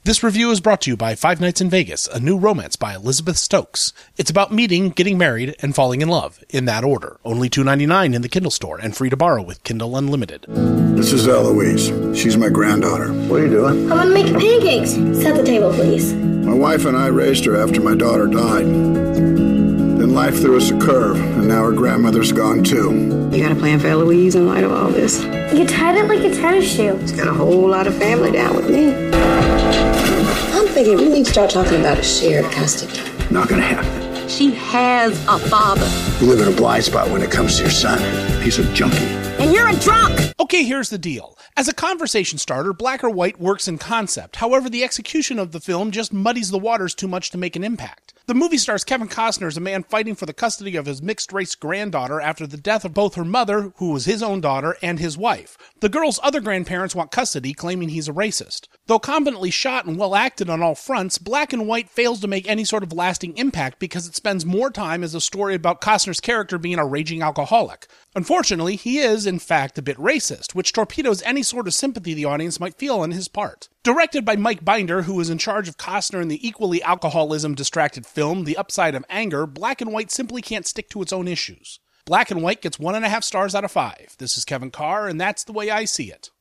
This review is brought to you by Five Nights in Vegas, a new romance by Elizabeth Stokes. It's about meeting, getting married, and falling in love, in that order. Only $2.99 in the Kindle store, and free to borrow with Kindle Unlimited. This is Eloise. She's my granddaughter. What are you doing? I want to make pancakes. Set the table, please. My wife and I raised her after my daughter died. Then life threw us a curve, and now her grandmother's gone too. You got a plan for Eloise in light of all this? You tied it like a tennis shoe. She's got a whole lot of family down with me. I'm thinking we need to start talking about a shared custody. Not gonna happen. She has a father. You live in a blind spot when it comes to your son. He's a junkie. And you're a drunk! Okay, here's the deal. As a conversation starter, Black or White works in concept. However, the execution of the film just muddies the waters too much to make an impact. The movie stars Kevin Costner as a man fighting for the custody of his mixed-race granddaughter after the death of both her mother, who was his own daughter, and his wife. The girl's other grandparents want custody, claiming he's a racist. Though competently shot and well acted on all fronts, Black and White fails to make any sort of lasting impact because it spends more time as a story about Costner's character being a raging alcoholic. Unfortunately, he is, in fact, a bit racist, which torpedoes any sort of sympathy the audience might feel on his part. Directed by Mike Binder, who was in charge of Costner in the equally alcoholism-distracted film The Upside of Anger, Black and White simply can't stick to its own issues. Black and White gets 1.5 stars out of 5. This is Kevin Carr, and that's the way I see it.